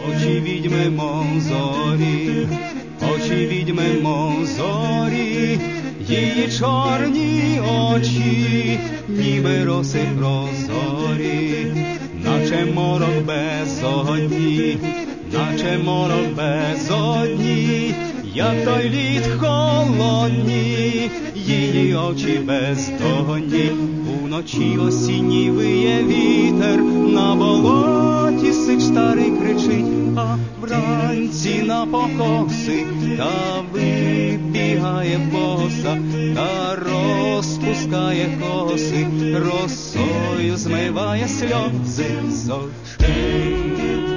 Очі відьми, мов зорі, очі відьми, мов зорі, її чорні очі, ніби роси прозорі, наче морок безодні, наче морок безодні, як той лід холодні, її очі бездонні. Уночі осінній виє вітер, на болоті сич старий кричить, а вранці на покоси та вибігає боса, та розпускає коси, росою змиває сльози з очей.